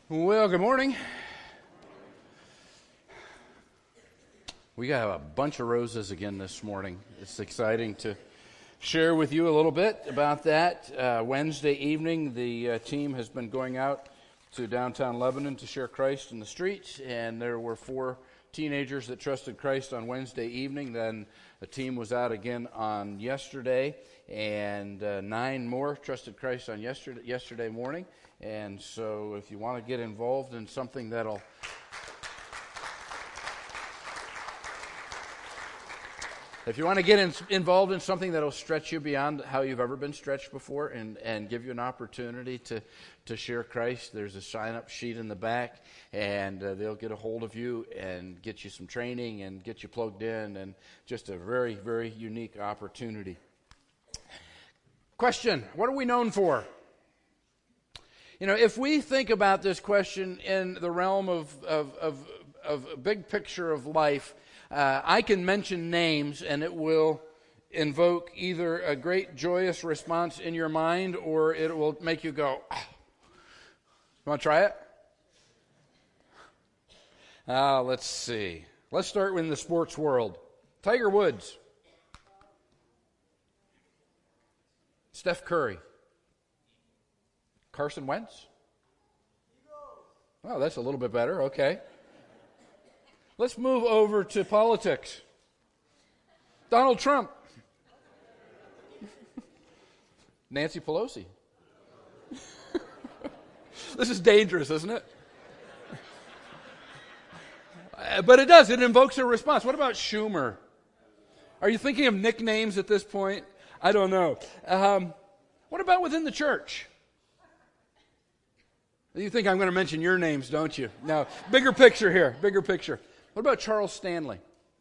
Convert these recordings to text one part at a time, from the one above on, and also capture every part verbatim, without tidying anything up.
Well, good morning. We got a bunch of roses again this morning. It's exciting to share with you a little bit about that. Uh, Wednesday evening, the uh, team has been going out to downtown Lebanon to share Christ in the streets, and there were four teenagers that trusted Christ on Wednesday evening. Then the team was out again on yesterday, and uh, nine more trusted Christ on yesterday, yesterday morning. And so if you want to get involved in something that'll if you want to get in, involved in something that'll stretch you beyond how you've ever been stretched before and, and give you an opportunity to, to share Christ, there's a sign-up sheet in the back, and uh, they'll get a hold of you and get you some training and get you plugged in, and just a very, very unique opportunity. Question, what are we known for? You know, if we think about this question in the realm of, of, of, of a big picture of life, uh, I can mention names and it will invoke either a great joyous response in your mind or it will make you go, oh. You want to try it? Uh, let's see. Let's start in the sports world. Tiger Woods. Steph Curry. Carson Wentz? Oh, that's a little bit better. Okay. Let's move over to politics. Donald Trump. Nancy Pelosi. This is dangerous, isn't it? Uh, but it does. It invokes a response. What about Schumer? Are you thinking of nicknames at this point? I don't know. Um, what about within the church? You think I'm going to mention your names, don't you? No. Bigger picture here. Bigger picture. What about Charles Stanley?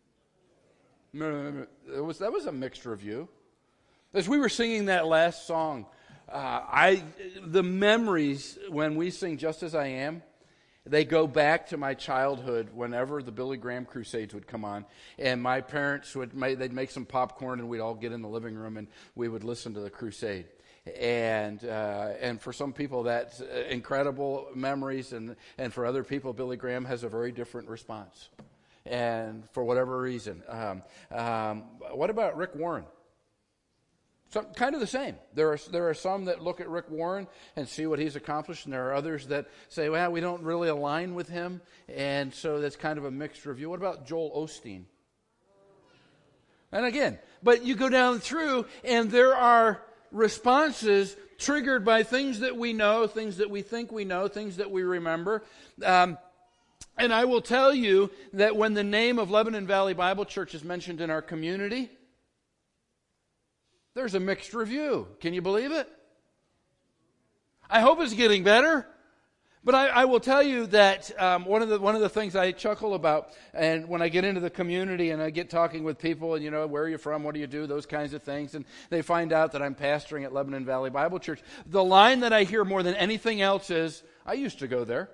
It was, that was a mixed review. As we were singing that last song, uh, I the memories when we sing Just As I Am, they go back to my childhood whenever the Billy Graham Crusades would come on. And my parents would make, they'd make some popcorn and we'd all get in the living room and we would listen to the crusade. And uh, and for some people that's incredible memories, and, and for other people, Billy Graham has a very different response. And for whatever reason, um, um, what about Rick Warren? Some, kind of the same. There are there are some that look at Rick Warren and see what he's accomplished, and there are others that say, well, we don't really align with him, and so that's kind of a mixed review. What about Joel Osteen? And again, but you go down through, and there are responses triggered by things that we know, things that we think we know, things that we remember. Um, and I will tell you that when the name of Lebanon Valley Bible Church is mentioned in our community, there's a mixed review. Can you believe it? I hope it's getting better. But I, I will tell you that um, one of the one of the things I chuckle about, and when I get into the community and I get talking with people, and you know, where are you from, what do you do, those kinds of things, and they find out that I'm pastoring at Lebanon Valley Bible Church, the line that I hear more than anything else is, I used to go there.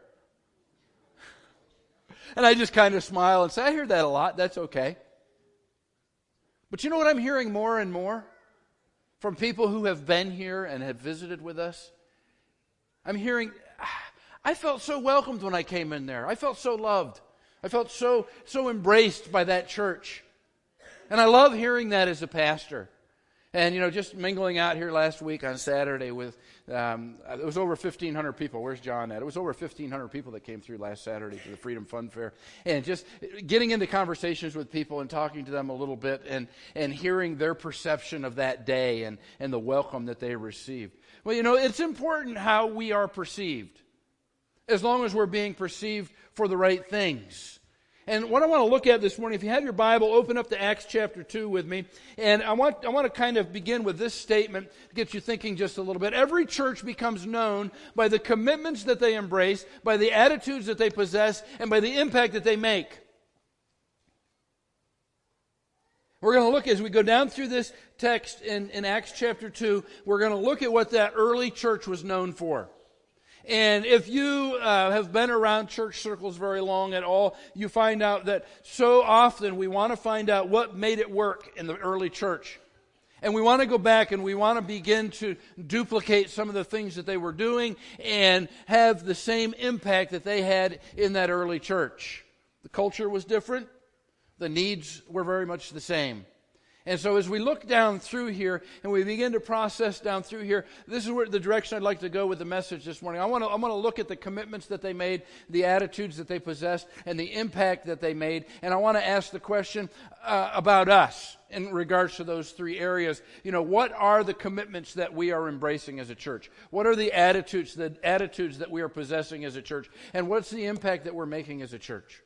And I just kind of smile and say, I hear that a lot, that's okay. But you know what I'm hearing more and more? From people who have been here and have visited with us? I'm hearing, I felt so welcomed when I came in there. I felt so loved. I felt so so embraced by that church. And I love hearing that as a pastor. And, you know, just mingling out here last week on Saturday with, um, it was over fifteen hundred people. Where's John at? It was over fifteen hundred people that came through last Saturday to the Freedom Fun Fair. And just getting into conversations with people and talking to them a little bit and, and hearing their perception of that day and, and the welcome that they received. Well, you know, it's important how we are perceived, as long as we're being perceived for the right things. And what I want to look at this morning, if you have your Bible, open up to Acts chapter two with me. And I want I want to kind of begin with this statement to get you thinking just a little bit. Every church becomes known by the commitments that they embrace, by the attitudes that they possess, and by the impact that they make. We're going to look, as we go down through this text in, in Acts chapter two, we're going to look at what that early church was known for. And if you uh, have been around church circles very long at all, you find out that so often we want to find out what made it work in the early church. And we want to go back and we want to begin to duplicate some of the things that they were doing and have the same impact that they had in that early church. The culture was different. The needs were very much the same. And so as we look down through here and we begin to process down through here, this is where the direction I'd like to go with the message this morning. I want to I want to look at the commitments that they made, the attitudes that they possessed, and the impact that they made. And I want to ask the question uh, about us in regards to those three areas. You know, what are the commitments that we are embracing as a church? What are the attitudes, the attitudes that we are possessing as a church? And what's the impact that we're making as a church?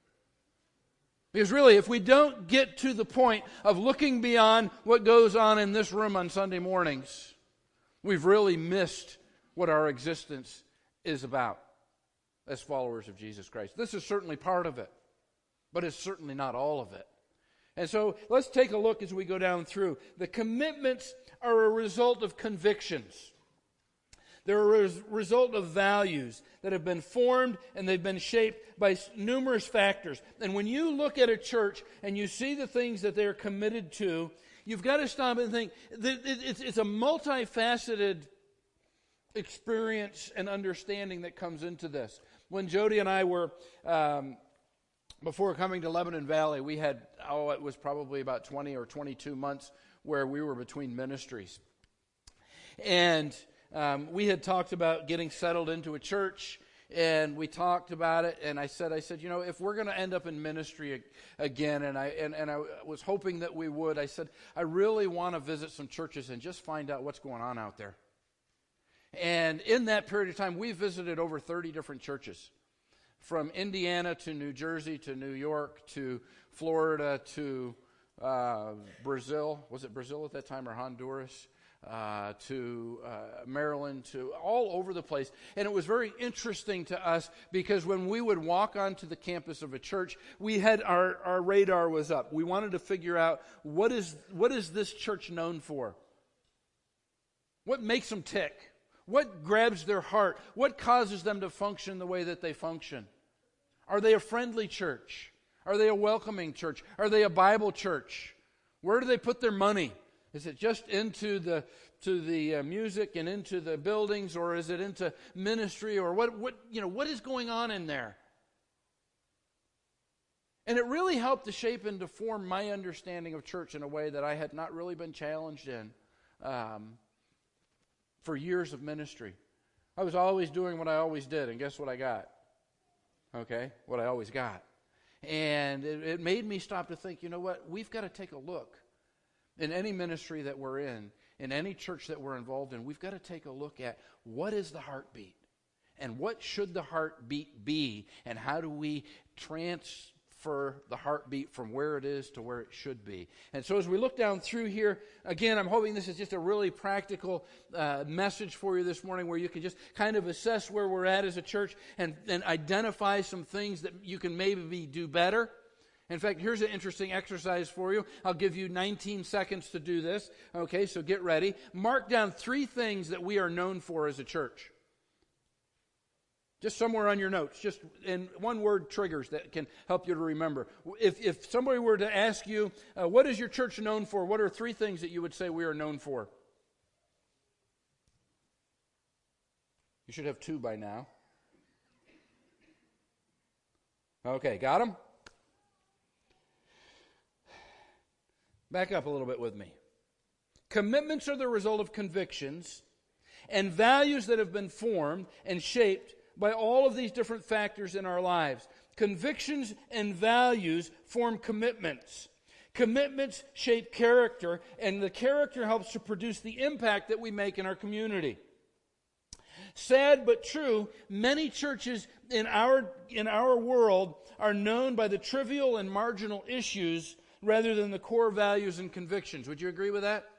Because really, if we don't get to the point of looking beyond what goes on in this room on Sunday mornings, we've really missed what our existence is about as followers of Jesus Christ. This is certainly part of it, but it's certainly not all of it. And so let's take a look as we go down through. The commitments are a result of convictions. They're a res- result of values that have been formed and they've been shaped by s- numerous factors. And when you look at a church and you see the things that they're committed to, you've got to stop and think that it, it's, it's a multifaceted experience and understanding that comes into this. When Jody and I were, um, before coming to Lebanon Valley, we had, oh, it was probably about twenty or twenty-two months where we were between ministries. And Um, we had talked about getting settled into a church, and we talked about it, and I said, I said, you know, if we're going to end up in ministry ag- again, and I and, and I was hoping that we would, I said, I really want to visit some churches and just find out what's going on out there. And in that period of time, we visited over thirty different churches, from Indiana to New Jersey to New York to Florida to uh, Brazil. Was it Brazil at that time or Honduras? Uh, to uh, Maryland, to all over the place. And it was very interesting to us because when we would walk onto the campus of a church, we had our, our radar was up. We wanted to figure out what is what is this church known for? What makes them tick? What grabs their heart? What causes them to function the way that they function? Are they a friendly church? Are they a welcoming church? Are they a Bible church? Where do they put their money? Is it just into the to the uh, music and into the buildings, or is it into ministry, or what? What you know? What is going on in there? And it really helped to shape and to form my understanding of church in a way that I had not really been challenged in um, for years of ministry. I was always doing what I always did, and guess what I got? Okay, what I always got, and it, it made me stop to think. You know what? We've got to take a look. In any ministry that we're in, in any church that we're involved in, we've got to take a look at what is the heartbeat and what should the heartbeat be, and how do we transfer the heartbeat from where it is to where it should be. And so as we look down through here, again, I'm hoping this is just a really practical uh, message for you this morning where you can just kind of assess where we're at as a church and, and identify some things that you can maybe do better. In fact, here's an interesting exercise for you. I'll give you nineteen seconds to do this. Okay, so get ready. Mark down three things that we are known for as a church. Just somewhere on your notes, just in one word triggers that can help you to remember. If if somebody were to ask you, uh, what is your church known for? What are three things that you would say we are known for? You should have two by now. Okay, got them? Back up a little bit with me. Commitments are the result of convictions and values that have been formed and shaped by all of these different factors in our lives. Convictions and values form commitments. Commitments shape character, and the character helps to produce the impact that we make in our community. Sad but true, many churches in our, in our world are known by the trivial and marginal issues rather than the core values and convictions. Would you agree with that?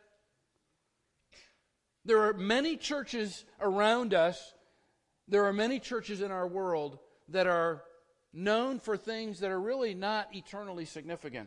There are many churches around us, there are many churches in our world that are known for things that are really not eternally significant.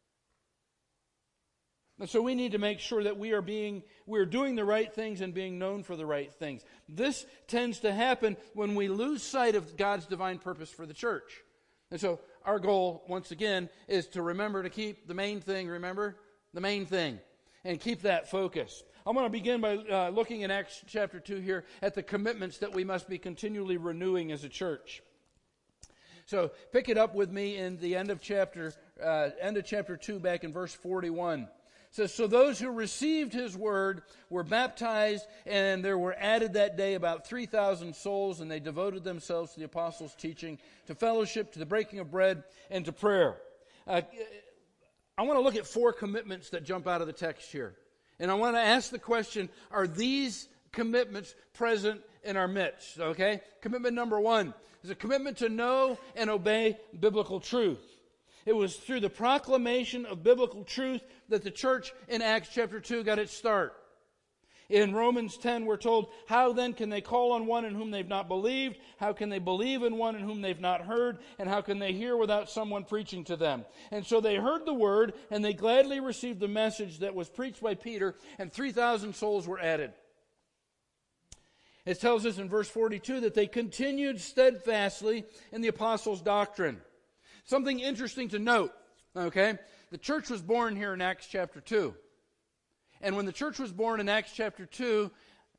And so we need to make sure that we are being, we are doing the right things and being known for the right things. This tends to happen when we lose sight of God's divine purpose for the church. And so our goal, once again, is to remember to keep the main thing, remember? The main thing. and keep that focus. I'm going to begin by uh, looking in Acts chapter two here at the commitments that we must be continually renewing as a church. So pick it up with me in the end of chapter uh, end of chapter two, back in verse forty-one. It says, "So those who received his word were baptized, and there were added that day about three thousand souls, and they devoted themselves to the apostles' teaching, to fellowship, to the breaking of bread, and to prayer." Uh, I want to look at four commitments that jump out of the text here. And I want to ask the question, are these commitments present in our midst? Okay? Commitment number one is a commitment to know and obey biblical truth. It was through the proclamation of biblical truth that the church in Acts chapter two got its start. In Romans ten, we're told, "How then can they call on one in whom they've not believed? How can they believe in one in whom they've not heard? And how can they hear without someone preaching to them?" And so they heard the word, and they gladly received the message that was preached by Peter, and three thousand souls were added. It tells us in verse forty-two that they continued steadfastly in the apostles' doctrine. Something interesting to note, okay? The church was born here in Acts chapter two. And when the church was born in Acts chapter two,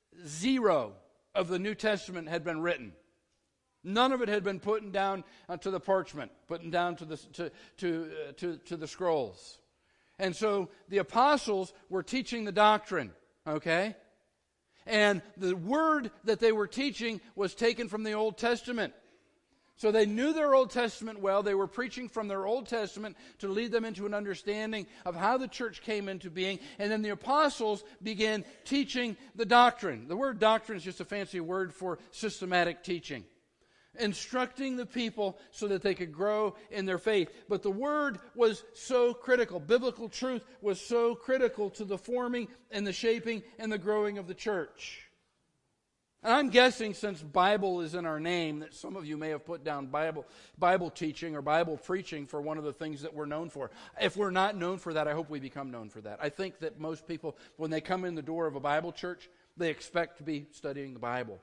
zero of the New Testament had been written. None of it had been put down to the parchment, put down to the, to, to, uh, to, to the scrolls. And so the apostles were teaching the doctrine, okay? And the word that they were teaching was taken from the Old Testament. So they knew their Old Testament well. They were preaching from their Old Testament to lead them into an understanding of how the church came into being. And then the apostles began teaching the doctrine. The word doctrine is just a fancy word for systematic teaching. Instructing the people so that they could grow in their faith. But the word was so critical. Biblical truth was so critical to the forming and the shaping and the growing of the church. And I'm guessing, since Bible is in our name, that some of you may have put down Bible Bible teaching or Bible preaching for one of the things that we're known for. If we're not known for that, I hope we become known for that. I think that most people, when they come in the door of a Bible church, they expect to be studying the Bible.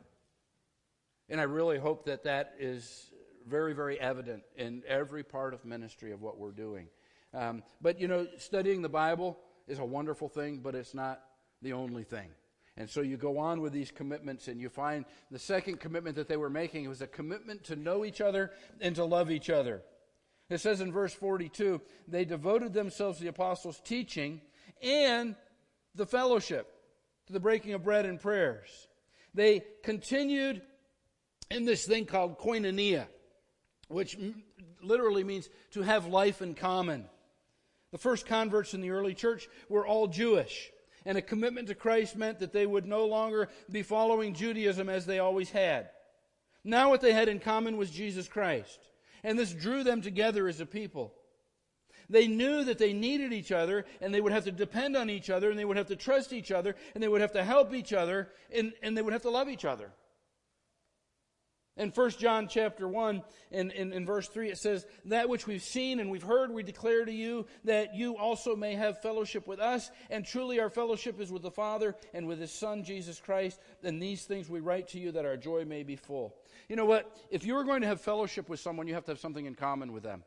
And I really hope that that is very, very evident in every part of ministry of what we're doing. Um, but, you know, studying the Bible is a wonderful thing, but it's not the only thing. And so you go on with these commitments, and you find the second commitment that they were making was a commitment to know each other and to love each other. It says in verse forty-two, they devoted themselves to the apostles' teaching and the fellowship, to the breaking of bread and prayers. They continued in this thing called koinonia, which literally means to have life in common. The first converts in the early church were all Jewish. And a commitment to Christ meant that they would no longer be following Judaism as they always had. Now what they had in common was Jesus Christ. And this drew them together as a people. They knew that they needed each other, and they would have to depend on each other, and they would have to trust each other, and they would have to help each other, and, and they would have to love each other. In First John chapter one, in, in, in verse three, it says, "That which we've seen and we've heard, we declare to you, that you also may have fellowship with us. And truly our fellowship is with the Father and with His Son, Jesus Christ. And these things we write to you, that our joy may be full." You know what? If you are going to have fellowship with someone, you have to have something in common with them.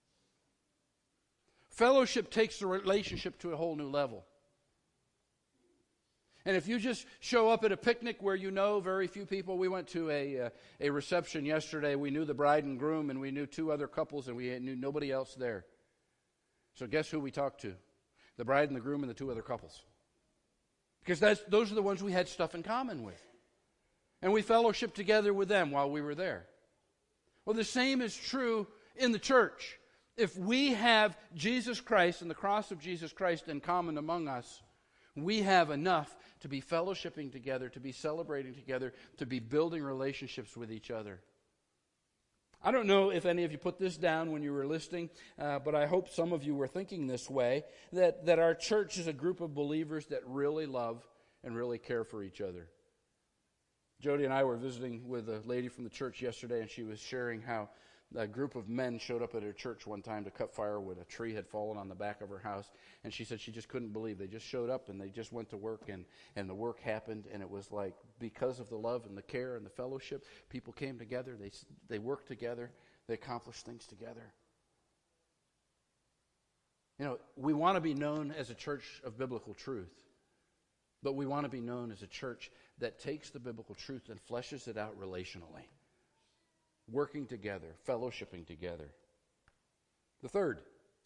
Fellowship takes the relationship to a whole new level. And if you just show up at a picnic where you know very few people, we went to a uh, a reception yesterday. We knew the bride and groom, and we knew two other couples, and we knew nobody else there. So guess who we talked to? The bride and the groom and the two other couples. Because that's, those are the ones we had stuff in common with. And we fellowshiped together with them while we were there. Well, the same is true in the church. If we have Jesus Christ and the cross of Jesus Christ in common among us, we have enough to be fellowshipping together, to be celebrating together, to be building relationships with each other. I don't know if any of you put this down when you were listening, uh, but I hope some of you were thinking this way, that, that our church is a group of believers that really love and really care for each other. Jody and I were visiting with a lady from the church yesterday, and she was sharing how a group of men showed up at her church one time to cut firewood. A tree had fallen on the back of her house, and she said she just couldn't believe. They just showed up, and they just went to work, and, and the work happened, and it was like, because of the love and the care and the fellowship, people came together, they, they worked together, they accomplished things together. You know, we want to be known as a church of biblical truth, but we want to be known as a church that takes the biblical truth and fleshes it out relationally, working together, fellowshipping together. The third,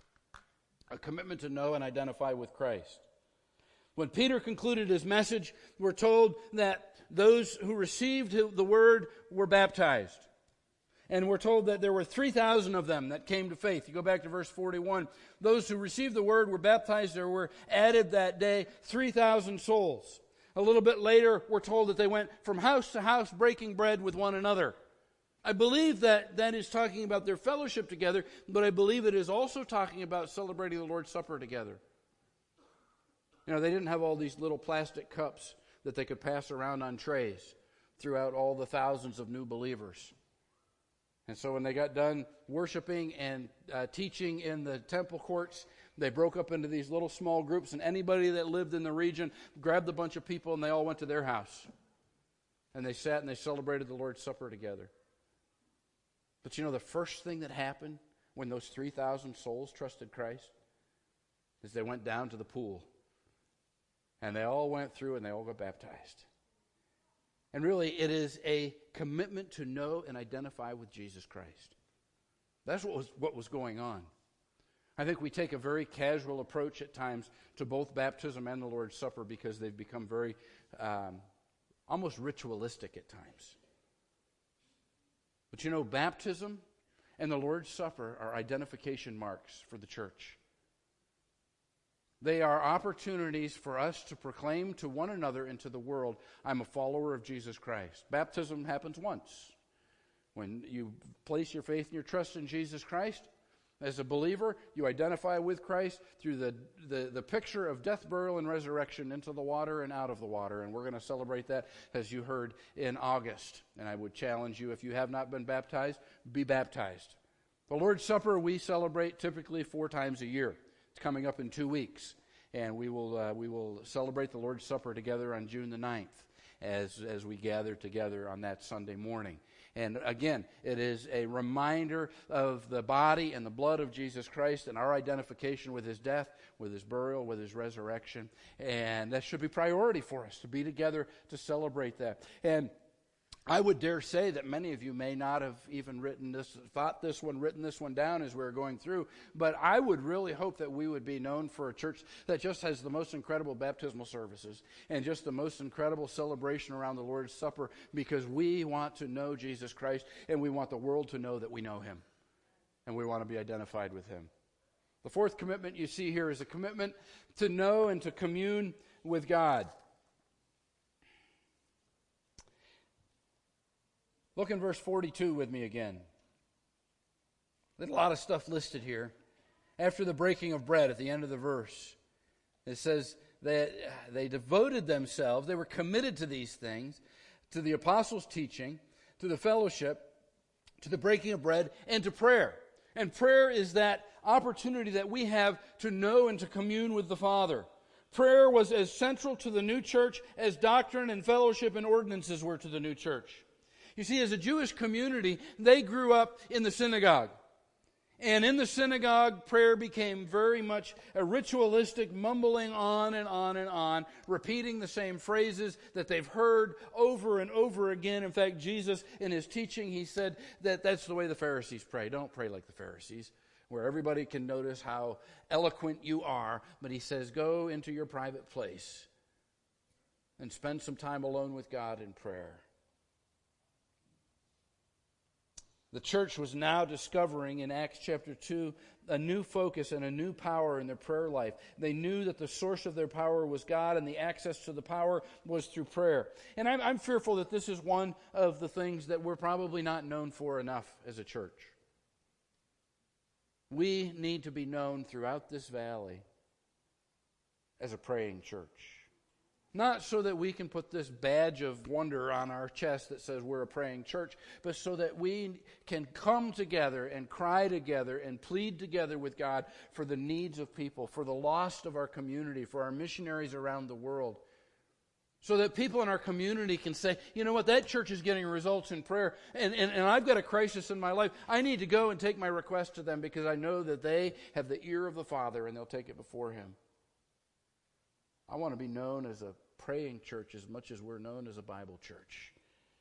a commitment to know and identify with Christ. When Peter concluded his message, we're told that those who received the word were baptized. And we're told that there were three thousand of them that came to faith. You go back to verse forty-one. Those who received the word were baptized. There were added that day three thousand souls. A little bit later, we're told that they went from house to house breaking bread with one another. I believe that that is talking about their fellowship together, but I believe it is also talking about celebrating the Lord's Supper together. You know, they didn't have all these little plastic cups that they could pass around on trays throughout all the thousands of new believers. And so when they got done worshiping and uh, teaching in the temple courts, they broke up into these little small groups, and anybody that lived in the region grabbed a bunch of people and they all went to their house. And they sat and they celebrated the Lord's Supper together. But you know, the first thing that happened when those three thousand souls trusted Christ is they went down to the pool. And they all went through and they all got baptized. And really, it is a commitment to know and identify with Jesus Christ. That's what was, what was going on. I think we take a very casual approach at times to both baptism and the Lord's Supper because they've become very, um, almost ritualistic at times. But you know, baptism and the Lord's Supper are identification marks for the church. They are opportunities for us to proclaim to one another and to the world, I'm a follower of Jesus Christ. Baptism happens once. When you place your faith and your trust in Jesus Christ, as a believer, you identify with Christ through the, the, the picture of death, burial, and resurrection into the water and out of the water. And we're going to celebrate that, as you heard, in August. And I would challenge you, if you have not been baptized, be baptized. The Lord's Supper we celebrate typically four times a year. It's coming up in two weeks. And we will uh, we will celebrate the Lord's Supper together on June the ninth as, as we gather together on that Sunday morning. And again, it is a reminder of the body and the blood of Jesus Christ and our identification with His death, with His burial, with His resurrection. And that should be priority for us, to be together to celebrate that. And I would dare say that many of you may not have even written this, thought this one, written this one down as we were going through, but I would really hope that we would be known for a church that just has the most incredible baptismal services and just the most incredible celebration around the Lord's Supper, because we want to know Jesus Christ and we want the world to know that we know Him and we want to be identified with Him. The fourth commitment you see here is a commitment to know and to commune with God. Look in verse forty-two with me again. There's a lot of stuff listed here. After the breaking of bread at the end of the verse, it says that they devoted themselves, they were committed to these things, to the apostles' teaching, to the fellowship, to the breaking of bread, and to prayer. And prayer is that opportunity that we have to know and to commune with the Father. Prayer was as central to the new church as doctrine and fellowship and ordinances were to the new church. You see, as a Jewish community, they grew up in the synagogue. And in the synagogue, prayer became very much a ritualistic mumbling on and on and on, repeating the same phrases that they've heard over and over again. In fact, Jesus, in His teaching, He said that that's the way the Pharisees pray. Don't pray like the Pharisees, where everybody can notice how eloquent you are. But He says, go into your private place and spend some time alone with God in prayer. The church was now discovering in Acts chapter two a new focus and a new power in their prayer life. They knew that the source of their power was God, and the access to the power was through prayer. And I'm, I'm fearful that this is one of the things that we're probably not known for enough as a church. We need to be known throughout this valley as a praying church. Not so that we can put this badge of wonder on our chest that says we're a praying church, but so that we can come together and cry together and plead together with God for the needs of people, for the lost of our community, for our missionaries around the world, So that people in our community can say, you know what, that church is getting results in prayer, and, and, and I've got a crisis in my life. I need to go and take my request to them because I know that they have the ear of the Father and they'll take it before Him. I want to be known as a praying church as much as we're known as a Bible church.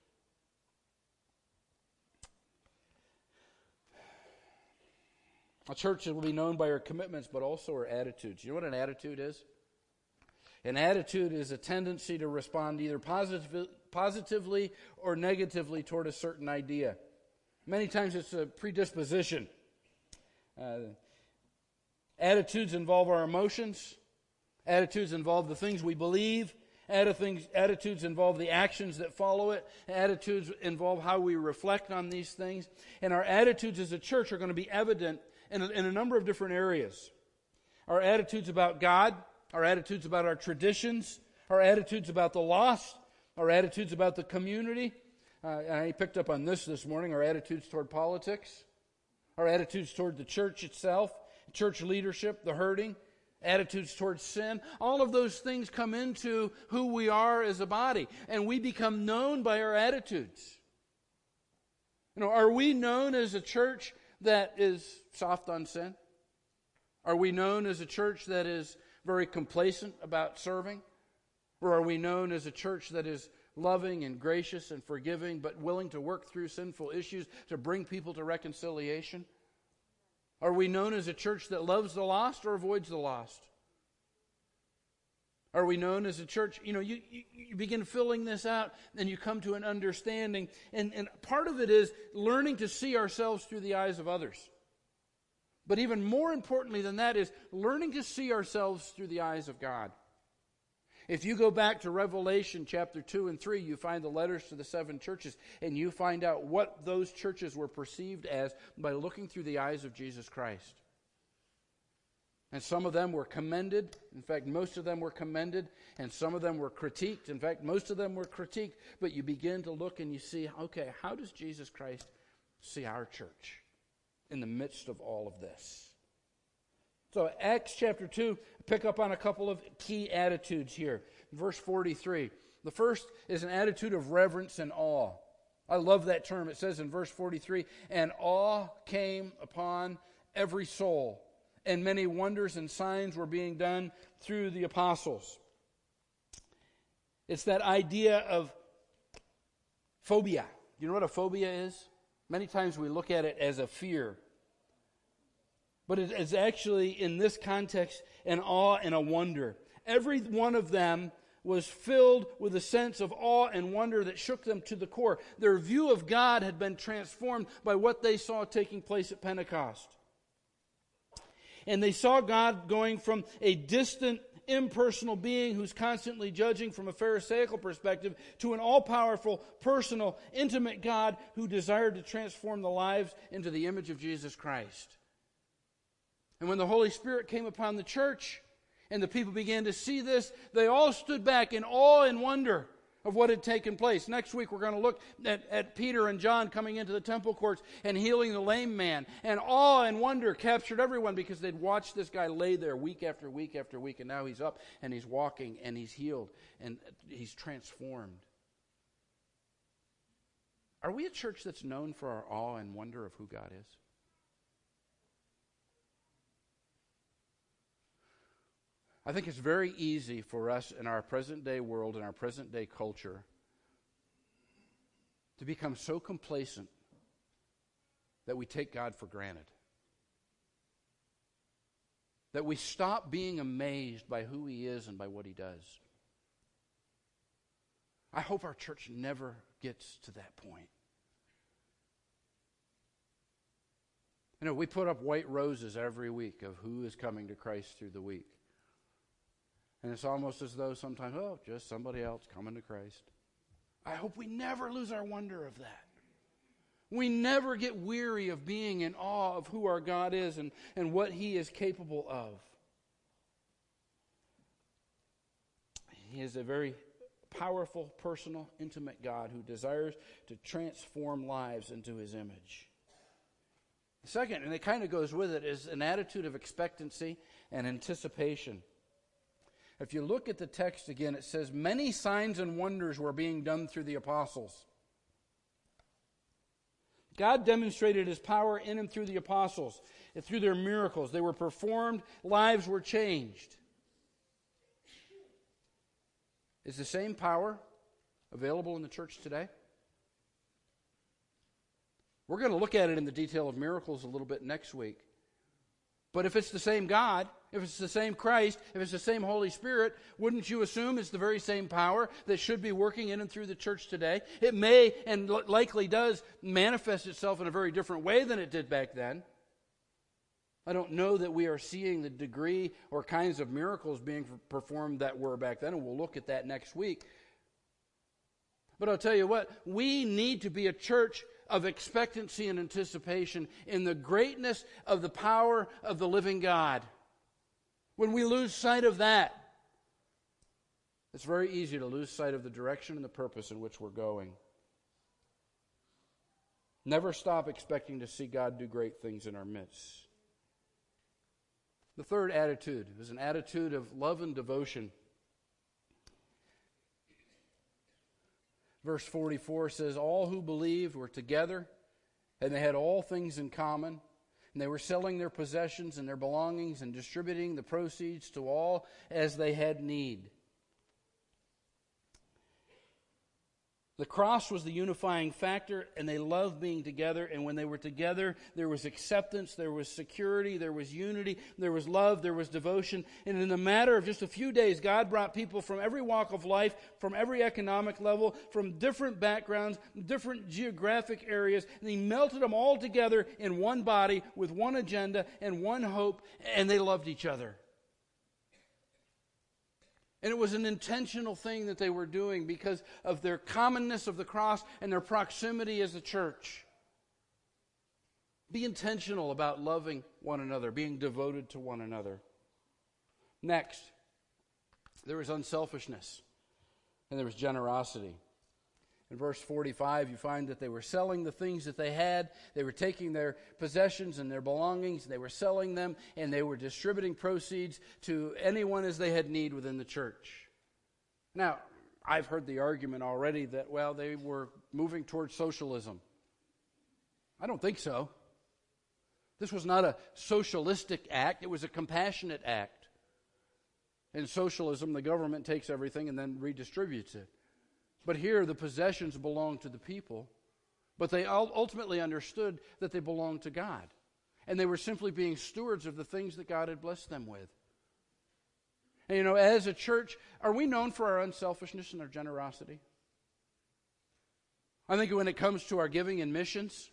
A church that will be known by our commitments, but also our attitudes. You know what an attitude is? An attitude is a tendency to respond either positive, positively or negatively toward a certain idea. Many times it's a predisposition. Uh, attitudes involve our emotions. Attitudes involve the things we believe. Attitudes involve the actions that follow it. Attitudes involve how we reflect on these things. And our attitudes as a church are going to be evident in a, in a number of different areas. Our attitudes about God, our attitudes about our traditions, our attitudes about the lost, our attitudes about the community. Uh, and I picked up on this this morning, our attitudes toward politics, our attitudes toward the church itself, church leadership, the hurting, attitudes towards sin. All of those things come into who we are as a body, and we become known by our attitudes. You know, are we known as a church that is soft on sin? Are we known as a church that is very complacent about serving? Or are we known as a church that is loving and gracious and forgiving, but willing to work through sinful issues to bring people to reconciliation? Are we known as a church that loves the lost or avoids the lost? Are we known as a church? You know, you, you, you begin filling this out and you come to an understanding. And, and part of it is learning to see ourselves through the eyes of others. But even more importantly than that is learning to see ourselves through the eyes of God. If you go back to Revelation chapter two and three, you find the letters to the seven churches, and you find out what those churches were perceived as by looking through the eyes of Jesus Christ. And some of them were commended. In fact, most of them were commended, and some of them were critiqued. In fact, most of them were critiqued, but you begin to look and you see, okay, how does Jesus Christ see our church in the midst of all of this? So Acts chapter two, pick up on a couple of key attitudes here. Verse forty-three. The first is an attitude of reverence and awe. I love that term. It says in verse forty-three, and awe came upon every soul, and many wonders and signs were being done through the apostles. It's that idea of phobia. You know what a phobia is? Many times we look at it as a fear. But it is actually, in this context, an awe and a wonder. Every one of them was filled with a sense of awe and wonder that shook them to the core. Their view of God had been transformed by what they saw taking place at Pentecost. And they saw God going from a distant, impersonal being who's constantly judging from a Pharisaical perspective to an all-powerful, personal, intimate God who desired to transform the lives into the image of Jesus Christ. And when the Holy Spirit came upon the church and the people began to see this, they all stood back in awe and wonder of what had taken place. Next week we're going to look at, at Peter and John coming into the temple courts and healing the lame man. And awe and wonder captured everyone because they'd watched this guy lay there week after week after week, and now he's up and he's walking and he's healed and he's transformed. Are we a church that's known for our awe and wonder of who God is? I think it's very easy for us in our present-day world, in our present-day culture, to become so complacent that we take God for granted. That we stop being amazed by who He is and by what He does. I hope our church never gets to that point. You know, we put up white roses every week of who is coming to Christ through the week. And it's almost as though sometimes, oh, just somebody else coming to Christ. I hope we never lose our wonder of that. We never get weary of being in awe of who our God is and, and what He is capable of. He is a very powerful, personal, intimate God who desires to transform lives into His image. Second, and it kind of goes with it, is an attitude of expectancy and anticipation. If you look at the text again, it says, many signs and wonders were being done through the apostles. God demonstrated his power in and through the apostles, and through their miracles. They were performed, lives were changed. Is the same power available in the church today? We're going to look at it in the detail of miracles a little bit next week. But if it's the same God, if it's the same Christ, if it's the same Holy Spirit, wouldn't you assume it's the very same power that should be working in and through the church today? It may and likely does manifest itself in a very different way than it did back then. I don't know that we are seeing the degree or kinds of miracles being performed that were back then, and we'll look at that next week. But I'll tell you what, we need to be a church of expectancy and anticipation in the greatness of the power of the living God. When we lose sight of that, it's very easy to lose sight of the direction and the purpose in which we're going. Never stop expecting to see God do great things in our midst. The third attitude is an attitude of love and devotion. Verse forty-four says, all who believed were together, and they had all things in common, and they were selling their possessions and their belongings and distributing the proceeds to all as they had need. The cross was the unifying factor, and they loved being together. And when they were together, there was acceptance, there was security, there was unity, there was love, there was devotion. And in a matter of just a few days, God brought people from every walk of life, from every economic level, from different backgrounds, different geographic areas, and He melted them all together in one body with one agenda and one hope, and they loved each other. And it was an intentional thing that they were doing because of their commonness of the cross and their proximity as a church. Be intentional about loving one another, being devoted to one another. Next, there was unselfishness and there was generosity. In verse forty-five, you find that they were selling the things that they had. They were taking their possessions and their belongings, they were selling them, and they were distributing proceeds to anyone as they had need within the church. Now, I've heard the argument already that, well, they were moving towards socialism. I don't think so. This was not a socialistic act. It was a compassionate act. In socialism, the government takes everything and then redistributes it. But here, the possessions belong to the people. But they ultimately understood that they belonged to God. And they were simply being stewards of the things that God had blessed them with. And you know, as a church, are we known for our unselfishness and our generosity? I think when it comes to our giving and missions,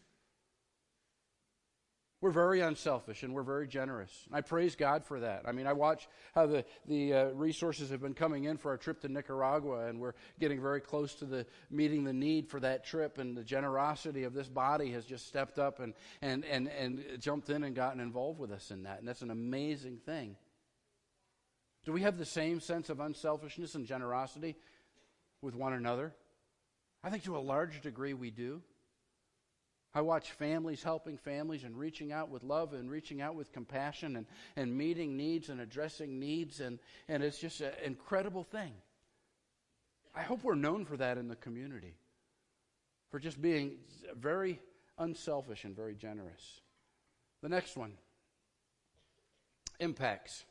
we're very unselfish and we're very generous. And I praise God for that. I mean, I watch how the, the uh, resources have been coming in for our trip to Nicaragua, and we're getting very close to the meeting the need for that trip, and the generosity of this body has just stepped up and, and, and, and jumped in and gotten involved with us in that. And that's an amazing thing. Do we have the same sense of unselfishness and generosity with one another? I think to a large degree we do. I watch families helping families and reaching out with love and reaching out with compassion and, and meeting needs and addressing needs, and, and it's just an incredible thing. I hope we're known for that in the community, for just being very unselfish and very generous. The next one, impacts.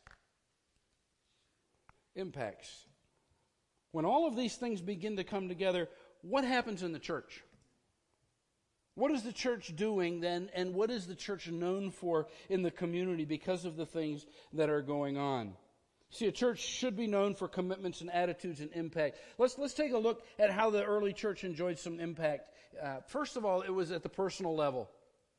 Impacts. When all of these things begin to come together, what happens in the church? What is the church doing then, and what is the church known for in the community because of the things that are going on? See, a church should be known for commitments and attitudes and impact. Let's, let's take a look at how the early church enjoyed some impact. Uh, first of all, it was at the personal level.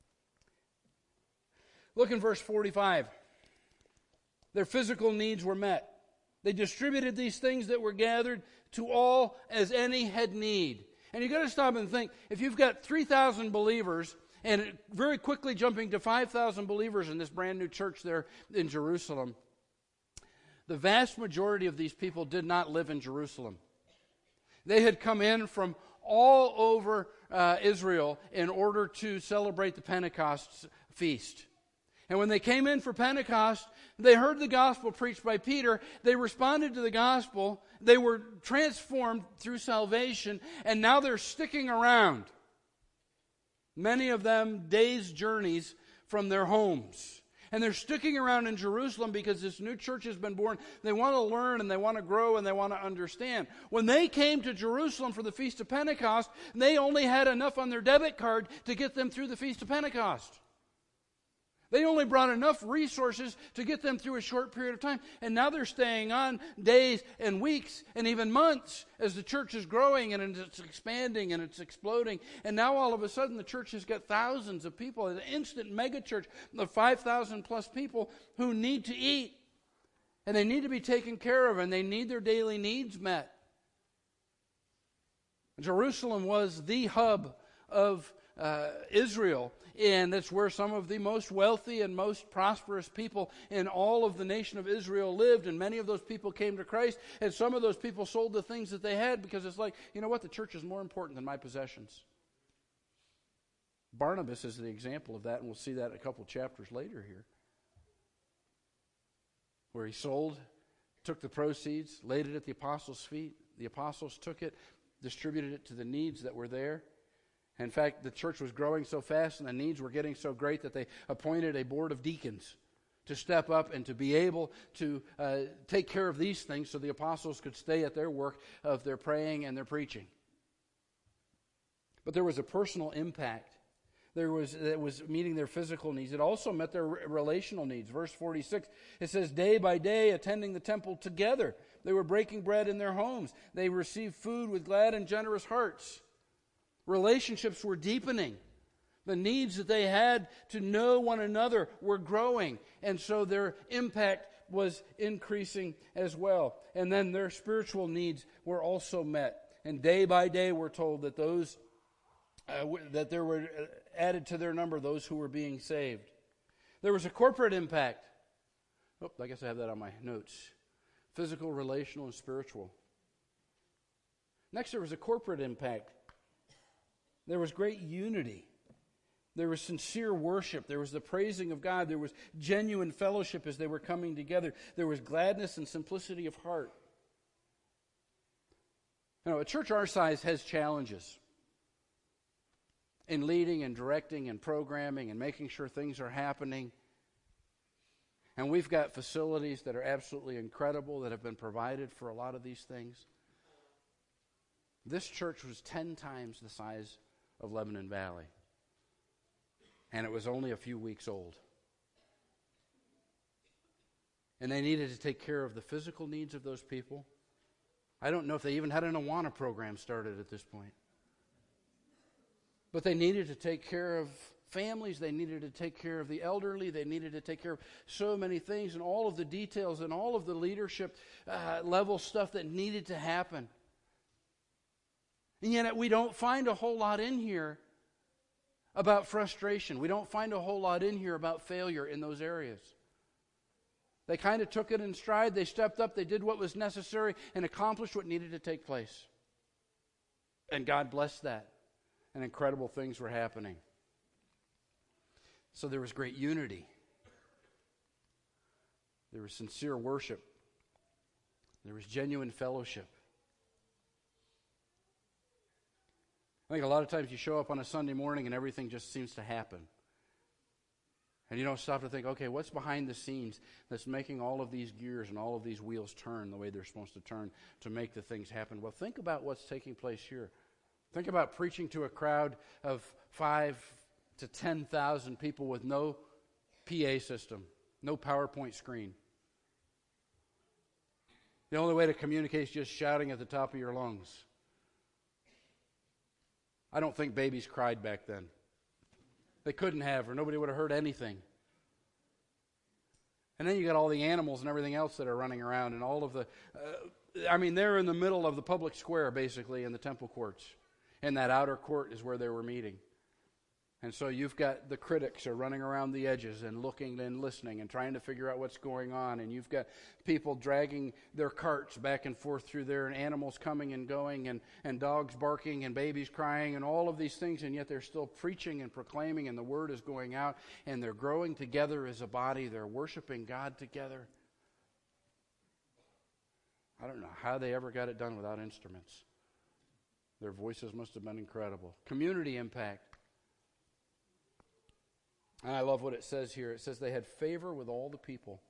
Look in verse forty-five. Their physical needs were met. They distributed these things that were gathered to all as any had need. And you've got to stop and think, if you've got three thousand believers, and very quickly jumping to five thousand believers in this brand new church there in Jerusalem, the vast majority of these people did not live in Jerusalem. They had come in from all over uh, Israel in order to celebrate the Pentecost feast. And when they came in for Pentecost, they heard the gospel preached by Peter. They responded to the gospel. They were transformed through salvation, and now they're sticking around. Many of them days' journeys from their homes. And they're sticking around in Jerusalem because this new church has been born. They want to learn and they want to grow and they want to understand. When they came to Jerusalem for the Feast of Pentecost, they only had enough on their debit card to get them through the Feast of Pentecost. They only brought enough resources to get them through a short period of time. And now they're staying on days and weeks and even months as the church is growing and it's expanding and it's exploding. And now all of a sudden the church has got thousands of people, an instant mega church of five thousand plus people who need to eat. And they need to be taken care of and they need their daily needs met. Jerusalem was the hub of uh, Israel. And that's where some of the most wealthy and most prosperous people in all of the nation of Israel lived. And many of those people came to Christ. And some of those people sold the things that they had because it's like, you know what, the church is more important than my possessions. Barnabas is the example of that, and we'll see that a couple chapters later here. Where he sold, took the proceeds, laid it at the apostles' feet. The apostles took it, distributed it to the needs that were there. In fact, the church was growing so fast and the needs were getting so great that they appointed a board of deacons to step up and to be able to uh, take care of these things so the apostles could stay at their work of their praying and their preaching. But there was a personal impact. There was it was meeting their physical needs. It also met their relational needs. Verse forty-six, it says, day by day attending the temple together. They were breaking bread in their homes. They received food with glad and generous hearts. Relationships were deepening. The needs that they had to know one another were growing. And so their impact was increasing as well. And then their spiritual needs were also met. And day by day we're told that those uh, that there were added to their number those who were being saved. There was a corporate impact. Oh, I guess I have that on my notes. Physical, relational, and spiritual. Next, there was a corporate impact. There was great unity. There was sincere worship. There was the praising of God. There was genuine fellowship as they were coming together. There was gladness and simplicity of heart. You know, a church our size has challenges in leading and directing and programming and making sure things are happening. And we've got facilities that are absolutely incredible that have been provided for a lot of these things. This church was ten times the size of Lebanon Valley. And it was only a few weeks old. And they needed to take care of the physical needs of those people. I don't know if they even had an Awana program started at this point. But they needed to take care of families. They needed to take care of the elderly. They needed to take care of so many things and all of the details and all of the leadership uh, level stuff that needed to happen. And yet we don't find a whole lot in here about frustration. We don't find a whole lot in here about failure in those areas. They kind of took it in stride. They stepped up. They did what was necessary and accomplished what needed to take place. And God blessed that. And incredible things were happening. So there was great unity. There was sincere worship. There was genuine fellowship. I think a lot of times you show up on a Sunday morning and everything just seems to happen. And you don't stop to think, okay, what's behind the scenes that's making all of these gears and all of these wheels turn the way they're supposed to turn to make the things happen? Well, think about what's taking place here. Think about preaching to a crowd of five to ten thousand people with no P A system, no PowerPoint screen. The only way to communicate is just shouting at the top of your lungs. I don't think babies cried back then. They couldn't have, or nobody would have heard anything. And then you got all the animals and everything else that are running around, and all of the, uh, I mean, they're in the middle of the public square, basically, in the temple courts. And that outer court is where they were meeting. And so you've got the critics are running around the edges and looking and listening and trying to figure out what's going on. And you've got people dragging their carts back and forth through there, and animals coming and going, and, and dogs barking and babies crying and all of these things. And yet they're still preaching and proclaiming, and the word is going out, and they're growing together as a body. They're worshiping God together. I don't know how they ever got it done without instruments. Their voices must have been incredible. Community impact. And I love what it says here. It says they had favor with all the people.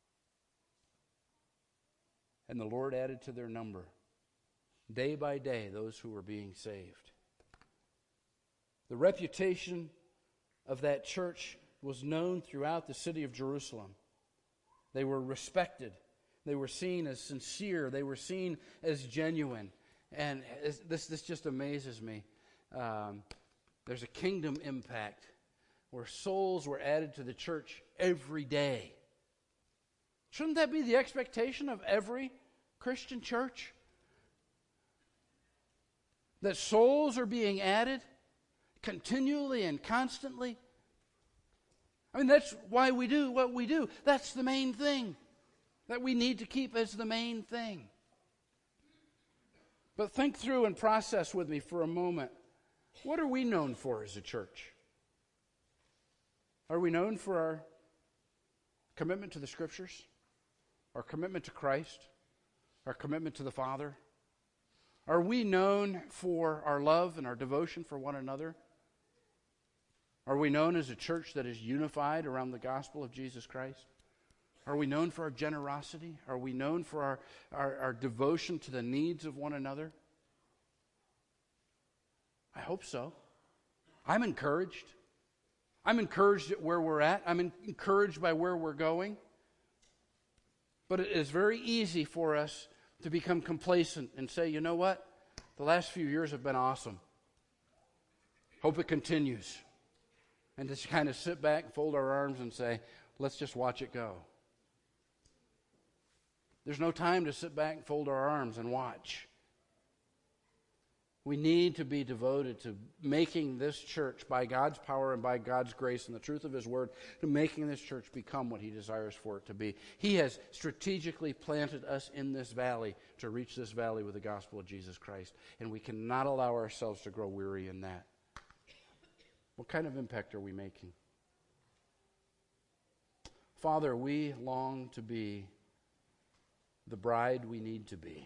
And the Lord added to their number, day by day, those who were being saved. The reputation of that church was known throughout the city of Jerusalem. They were respected. They were seen as sincere. They were seen as genuine. And this, this just amazes me. Um, there's a kingdom impact where souls were added to the church every day. Shouldn't that be the expectation of every Christian church? That souls are being added continually and constantly? I mean, that's why we do what we do. That's the main thing that we need to keep as the main thing. But think through and process with me for a moment. What are we known for as a church? Are we known for our commitment to the Scriptures? Our commitment to Christ? Our commitment to the Father? Are we known for our love and our devotion for one another? Are we known as a church that is unified around the gospel of Jesus Christ? Are we known for our generosity? Are we known for our, our, our devotion to the needs of one another? I hope so. I'm encouraged. I'm encouraged at where we're at. I'm encouraged by where we're going. But it is very easy for us to become complacent and say, you know what? The last few years have been awesome. Hope it continues. And just kind of sit back, fold our arms, and say, let's just watch it go. There's no time to sit back and fold our arms and watch. We need to be devoted to making this church, by God's power and by God's grace and the truth of His Word, to making this church become what He desires for it to be. He has strategically planted us in this valley to reach this valley with the gospel of Jesus Christ, and we cannot allow ourselves to grow weary in that. What kind of impact are we making? Father, we long to be the bride we need to be.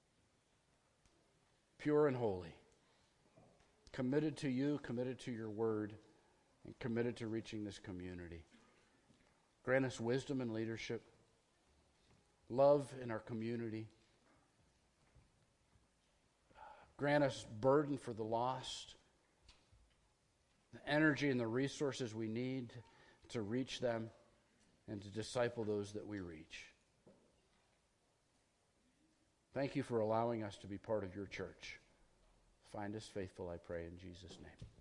Pure and holy. Committed to you, committed to your word, and committed to reaching this community. Grant us wisdom and leadership, love in our community. Grant us burden for the lost, the energy and the resources we need to reach them and to disciple those that we reach. Thank you for allowing us to be part of your church. Find us faithful, I pray, in Jesus' name.